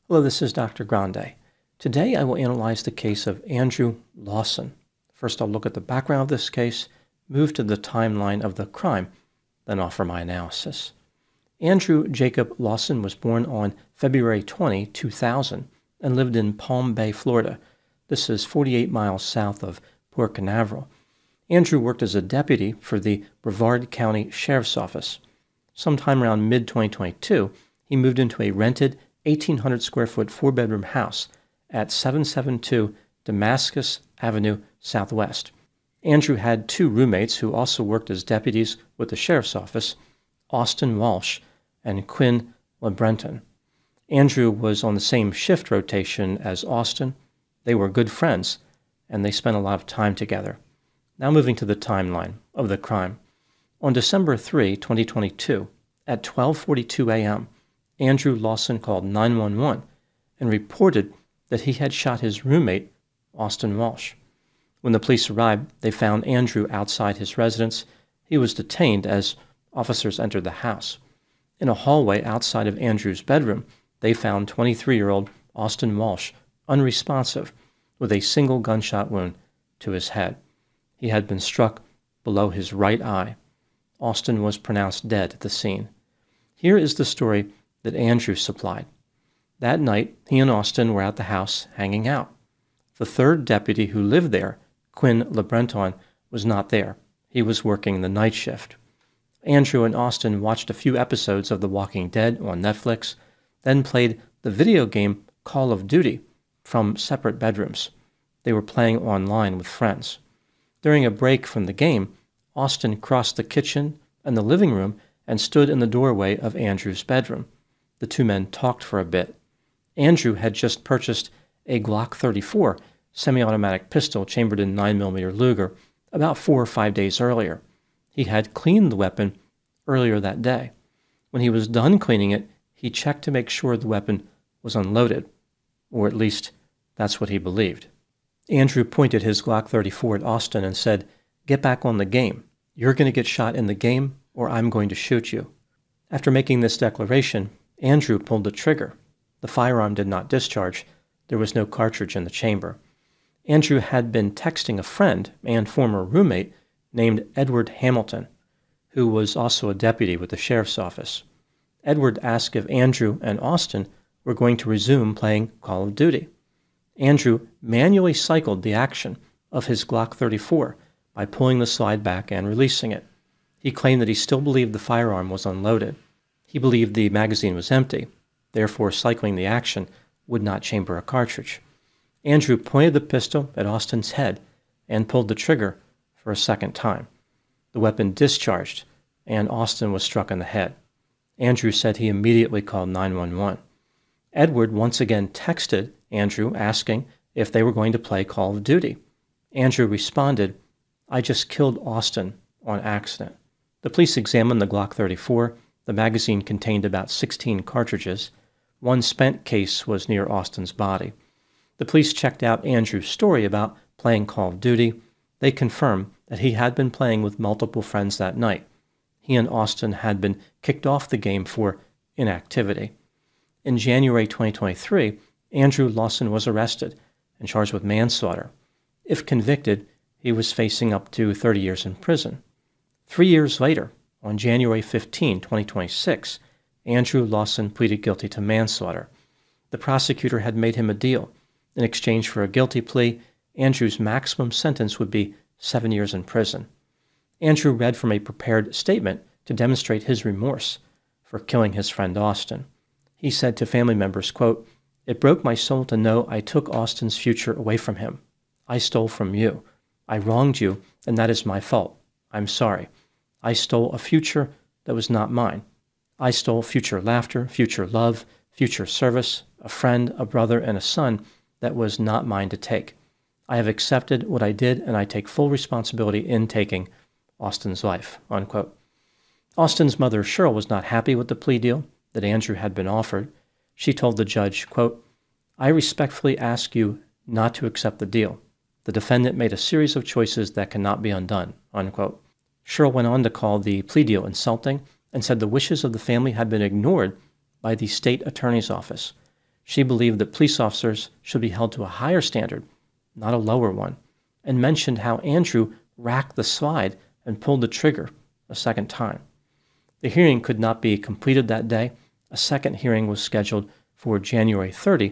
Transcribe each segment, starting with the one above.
Hello, this is Dr. Grande. Today I will analyze the case of Andrew Lawson. First I'll look at the background of this case, move to the timeline of the crime, then offer my analysis. Andrew Jacob Lawson was born on February 20, 2000, and lived in Palm Bay, Florida. This is 48 miles south of Port Canaveral. Andrew worked as a deputy for the Brevard County Sheriff's Office. Sometime around mid-2022, he moved into a rented 1,800 square foot four-bedroom house at 772 Damascus Avenue Southwest. Andrew had two roommates who also worked as deputies with the sheriff's office, Austin Walsh and Quinn LeBreton. Andrew was on the same shift rotation as Austin. They were good friends, and they spent a lot of time together. Now moving to the timeline of the crime. On December 3, 2022, at 12:42 a.m., Andrew Lawson called 911 and reported that he had shot his roommate, Austin Walsh. When the police arrived, they found Andrew outside his residence. He was detained as officers entered the house. In a hallway outside of Andrew's bedroom, they found 23-year-old Austin Walsh unresponsive with a single gunshot wound to his head. He had been struck below his right eye. Austin was pronounced dead at the scene. Here is the story that Andrew supplied. That night, he and Austin were at the house hanging out. The third deputy who lived there, Quinn LeBreton, was not there. He was working the night shift. Andrew and Austin watched a few episodes of The Walking Dead on Netflix, then played the video game Call of Duty from separate bedrooms. They were playing online with friends. During a break from the game, Austin crossed the kitchen and the living room and stood in the doorway of Andrew's bedroom. The two men talked for a bit. Andrew had just purchased a Glock 34 semi-automatic pistol chambered in 9mm Luger about 4 or 5 days earlier. He had cleaned the weapon earlier that day. When he was done cleaning it, he checked to make sure the weapon was unloaded, or at least that's what he believed. Andrew pointed his Glock 34 at Austin and said, "Get back on the game. You're going to get shot in the game, or I'm going to shoot you." After making this declaration, Andrew pulled the trigger. The firearm did not discharge. There was no cartridge in the chamber. Andrew had been texting a friend and former roommate named Edward Hamilton, who was also a deputy with the sheriff's office. Edward asked if Andrew and Austin were going to resume playing Call of Duty. Andrew manually cycled the action of his Glock 34 by pulling the slide back and releasing it. He claimed that he still believed the firearm was unloaded. He believed the magazine was empty, therefore cycling the action would not chamber a cartridge. Andrew pointed the pistol at Austin's head and pulled the trigger for a second time. The weapon discharged, and Austin was struck in the head. Andrew said he immediately called 911. Edward once again texted Andrew asking if they were going to play Call of Duty. Andrew responded, "I just killed Austin on accident." The police examined the Glock 34. The magazine contained about 16 cartridges. One spent case was near Austin's body. The police checked out Andrew's story about playing Call of Duty. They confirmed that he had been playing with multiple friends that night. He and Austin had been kicked off the game for inactivity. In January 2023, Andrew Lawson was arrested and charged with manslaughter. If convicted, he was facing up to 30 years in prison. 3 years later, on January 15, 2026, Andrew Lawson pleaded guilty to manslaughter. The prosecutor had made him a deal. In exchange for a guilty plea, Andrew's maximum sentence would be 7 years in prison. Andrew read from a prepared statement to demonstrate his remorse for killing his friend Austin. He said to family members, quote, "It broke my soul to know I took Austin's future away from him. I stole from you. I wronged you, and that is my fault. I'm sorry. I stole a future that was not mine. I stole future laughter, future love, future service, a friend, a brother, and a son that was not mine to take. I have accepted what I did, and I take full responsibility in taking Austin's life," unquote. Austin's mother, Cheryl, was not happy with the plea deal that Andrew had been offered. She told the judge, quote, "I respectfully ask you not to accept the deal. The defendant made a series of choices that cannot be undone," unquote. Cheryl went on to call the plea deal insulting and said the wishes of the family had been ignored by the state attorney's office. She believed that police officers should be held to a higher standard, not a lower one, and mentioned how Andrew racked the slide and pulled the trigger a second time. The hearing could not be completed that day. A second hearing was scheduled for January 30,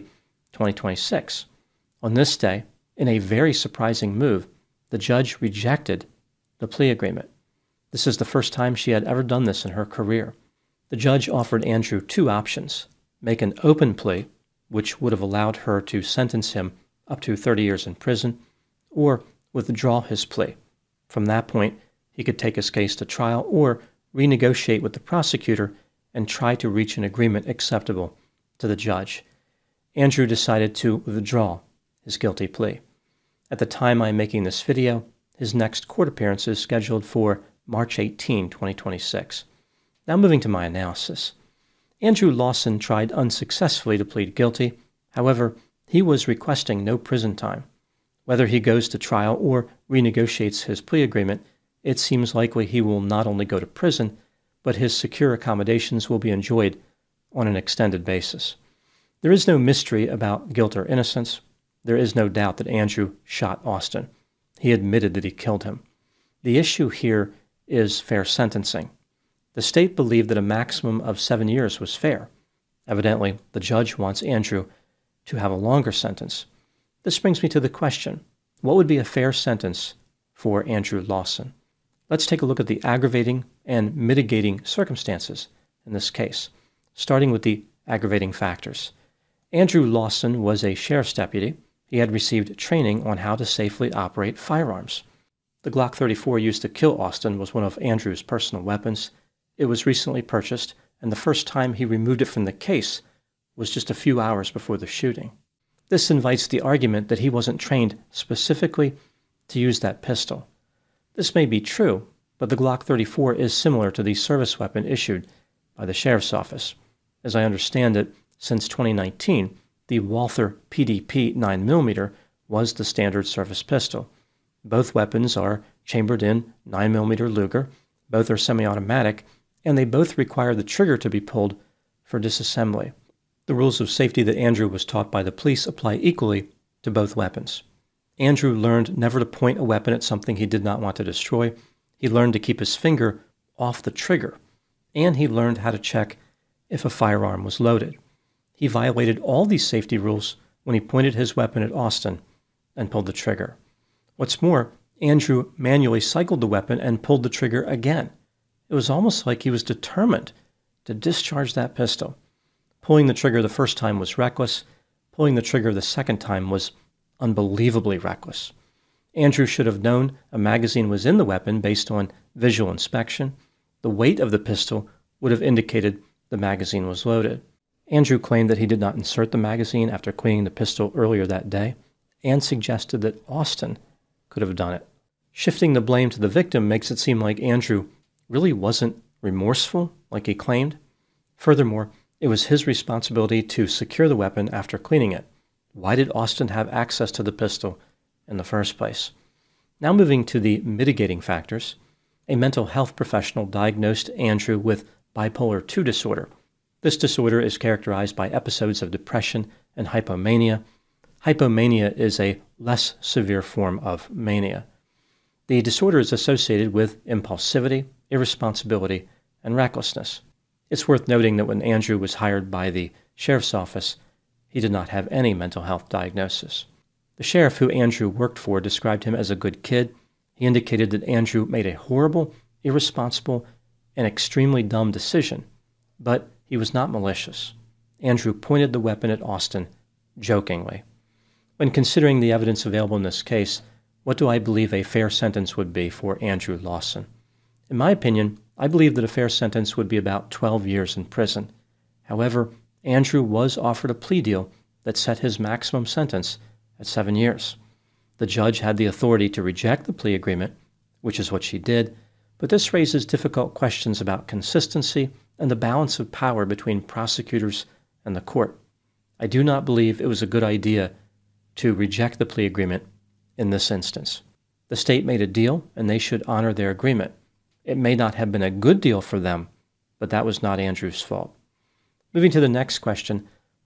2026. On this day, in a very surprising move, the judge rejected the plea agreement. This is the first time she had ever done this in her career. The judge offered Andrew two options: make an open plea, which would have allowed her to sentence him up to 30 years in prison, or withdraw his plea. From that point, he could take his case to trial or renegotiate with the prosecutor and try to reach an agreement acceptable to the judge. Andrew decided to withdraw his guilty plea. At the time I'm making this video, his next court appearance is scheduled for March 18, 2026. Now moving to my analysis. Andrew Lawson tried unsuccessfully to plead guilty. However, he was requesting no prison time. Whether he goes to trial or renegotiates his plea agreement, it seems likely he will not only go to prison, but his secure accommodations will be enjoyed on an extended basis. There is no mystery about guilt or innocence. There is no doubt that Andrew shot Austin. He admitted that he killed him. The issue here is fair sentencing. The state believed that a maximum of 7 years was fair. Evidently, the judge wants Andrew to have a longer sentence. This brings me to the question, what would be a fair sentence for Andrew Lawson? Let's take a look at the aggravating and mitigating circumstances in this case, starting with the aggravating factors. Andrew Lawson was a sheriff's deputy. He had received training on how to safely operate firearms. The Glock 34 used to kill Austin was one of Andrew's personal weapons. It was recently purchased, and the first time he removed it from the case was just a few hours before the shooting. This invites the argument that he wasn't trained specifically to use that pistol. This may be true, but the Glock 34 is similar to the service weapon issued by the Sheriff's Office. As I understand it, since 2019, the Walther PDP 9mm was the standard service pistol. Both weapons are chambered in 9mm Luger, both are semi-automatic, and they both require the trigger to be pulled for disassembly. The rules of safety that Andrew was taught by the police apply equally to both weapons. Andrew learned never to point a weapon at something he did not want to destroy. He learned to keep his finger off the trigger, and he learned how to check if a firearm was loaded. He violated all these safety rules when he pointed his weapon at Austin and pulled the trigger. What's more, Andrew manually cycled the weapon and pulled the trigger again. It was almost like he was determined to discharge that pistol. Pulling the trigger the first time was reckless. Pulling the trigger the second time was unbelievably reckless. Andrew should have known a magazine was in the weapon based on visual inspection. The weight of the pistol would have indicated the magazine was loaded. Andrew claimed that he did not insert the magazine after cleaning the pistol earlier that day and suggested that Austin could have done it. Shifting the blame to the victim makes it seem like Andrew really wasn't remorseful like he claimed. Furthermore, it was his responsibility to secure the weapon after cleaning it. Why did Austin have access to the pistol in the first place? Now moving to the mitigating factors, a mental health professional diagnosed Andrew with bipolar II disorder. This disorder is characterized by episodes of depression and hypomania. Hypomania is a less severe form of mania. The disorder is associated with impulsivity, irresponsibility, and recklessness. It's worth noting that when Andrew was hired by the sheriff's office, he did not have any mental health diagnosis. The sheriff who Andrew worked for described him as a good kid. He indicated that Andrew made a horrible, irresponsible, and extremely dumb decision, but he was not malicious. Andrew pointed the weapon at Austin jokingly. When considering the evidence available in this case, what do I believe a fair sentence would be for Andrew Lawson? In my opinion, I believe that a fair sentence would be about 12 years in prison. However, Andrew was offered a plea deal that set his maximum sentence at 7 years. The judge had the authority to reject the plea agreement, which is what she did, but this raises difficult questions about consistency and the balance of power between prosecutors and the court. I do not believe it was a good idea to reject the plea agreement in this instance. The state made a deal, and they should honor their agreement. It may not have been a good deal for them, but that was not Andrew's fault. Moving to the next question,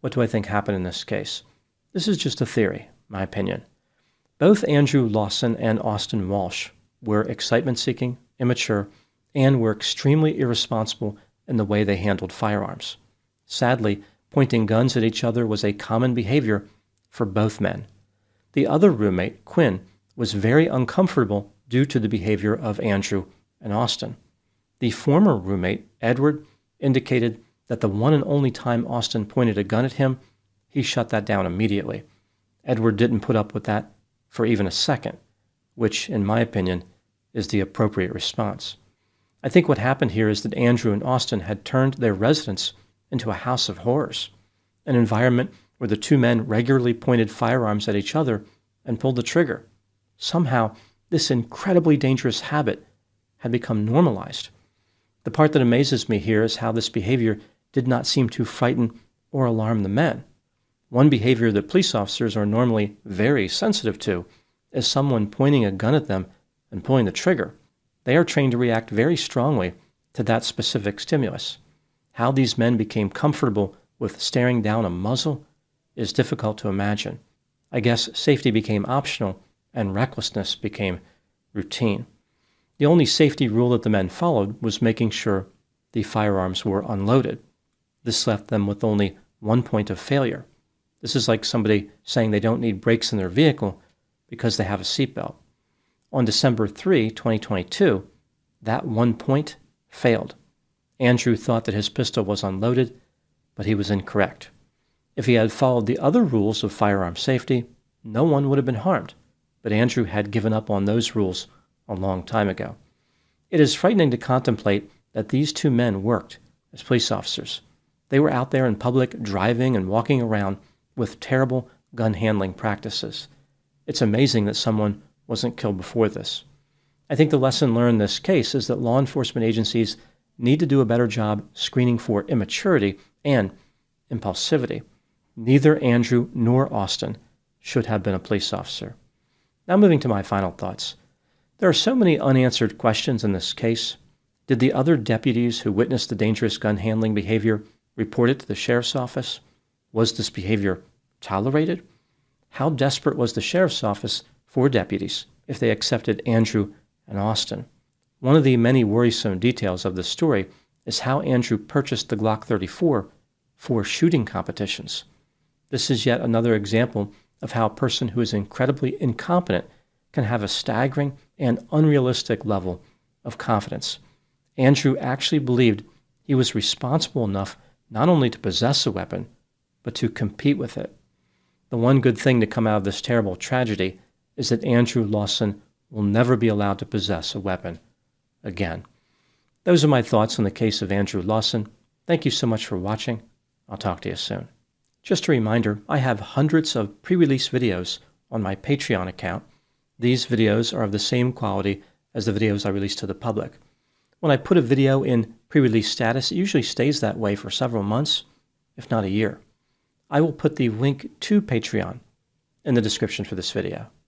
What do I think happened in this case? This is just a theory, my opinion. Both Andrew Lawson and Austin Walsh were excitement-seeking, immature, and were extremely irresponsible in the way they handled firearms. Sadly, pointing guns at each other was a common behavior for both men. The other roommate, Quinn, was very uncomfortable due to the behavior of Andrew and Austin. The former roommate, Edward, indicated that the one and only time Austin pointed a gun at him, he shut that down immediately. Edward didn't put up with that for even a second, which, in my opinion, is the appropriate response. I think what happened here is that Andrew and Austin had turned their residence into a house of horrors, an environment where the two men regularly pointed firearms at each other and pulled the trigger. Somehow, this incredibly dangerous habit had become normalized. The part that amazes me here is how this behavior did not seem to frighten or alarm the men. One behavior that police officers are normally very sensitive to is someone pointing a gun at them and pulling the trigger. They are trained to react very strongly to that specific stimulus. How these men became comfortable with staring down a muzzle is difficult to imagine. I guess safety became optional and recklessness became routine. The only safety rule that the men followed was making sure the firearms were unloaded. This left them with only one point of failure. This is like somebody saying they don't need brakes in their vehicle because they have a seatbelt. On December 3, 2022, that one point failed. Andrew thought that his pistol was unloaded, but he was incorrect. If he had followed the other rules of firearm safety, no one would have been harmed, but Andrew had given up on those rules a long time ago. It is frightening to contemplate that these two men worked as police officers. They were out there in public driving and walking around with terrible gun handling practices. It's amazing that someone wasn't killed before this. I think the lesson learned in this case is that law enforcement agencies need to do a better job screening for immaturity and impulsivity. Neither Andrew nor Austin should have been a police officer. Now moving to my final thoughts. There are so many unanswered questions in this case. Did the other deputies who witnessed the dangerous gun handling behavior report it to the sheriff's office? Was this behavior tolerated? How desperate was the sheriff's office for deputies if they accepted Andrew and Austin? One of the many worrisome details of this story is how Andrew purchased the Glock 34 for shooting competitions. This is yet another example of how a person who is incredibly incompetent can have a staggering and unrealistic level of confidence. Andrew actually believed he was responsible enough not only to possess a weapon, but to compete with it. The one good thing to come out of this terrible tragedy is that Andrew Lawson will never be allowed to possess a weapon again. Those are my thoughts on the case of Andrew Lawson. Thank you so much for watching. I'll talk to you soon. Just a reminder, I have hundreds of pre-release videos on my Patreon account. These videos are of the same quality as the videos I release to the public. When I put a video in pre-release status, it usually stays that way for several months, if not a year. I will put the link to Patreon in the description for this video.